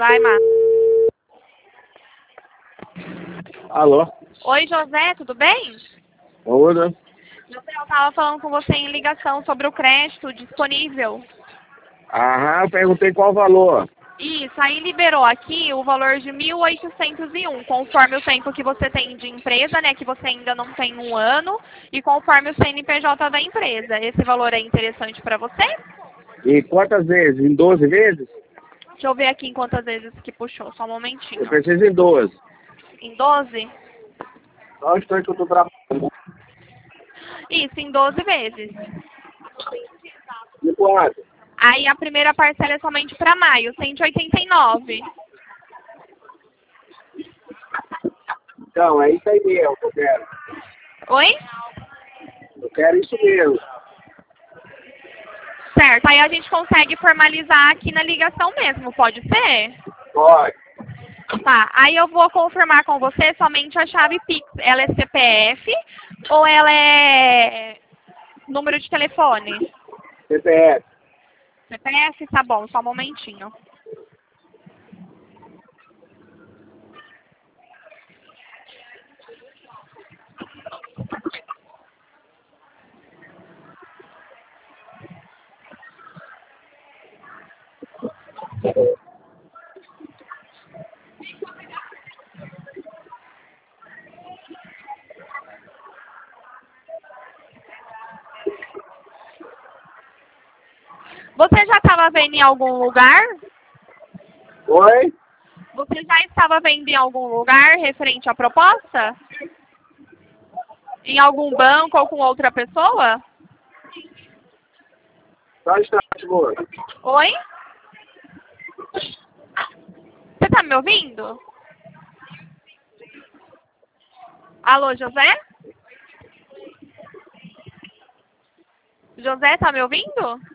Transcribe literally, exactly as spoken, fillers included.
Vai, Má. Alô? Oi, José, tudo bem? Oi, José, eu tava falando com você em ligação sobre o crédito disponível. aham, eu perguntei qual o valor. Isso, aí liberou aqui o valor de mil oitocentos e um, conforme o tempo que você tem de empresa, né, que você ainda não tem um ano, e conforme o C N P J da empresa. Esse valor é interessante para você? E quantas vezes? Em doze vezes? Deixa eu ver aqui em quantas vezes que puxou, só um momentinho. Eu preciso em doze. Em doze? Só o instante que eu tô trabalhando. Isso, em doze vezes. E quanto? Aí a primeira parcela é somente para maio, cento e oitenta e nove. Então, é isso aí mesmo que eu quero. Oi? Eu quero isso mesmo. Certo, aí a gente consegue formalizar aqui na ligação mesmo, pode ser? Pode. Tá, aí eu vou confirmar com você somente a chave Pix. Ela é C P F ou ela é número de telefone? C P F. C P F, tá bom, só um momentinho. Você já estava vendo em algum lugar? Oi? Você já estava vendo em algum lugar referente à proposta? Em algum banco ou com outra pessoa? Só um instante, moço. Oi? Você tá me ouvindo? Alô, José? José, tá me ouvindo?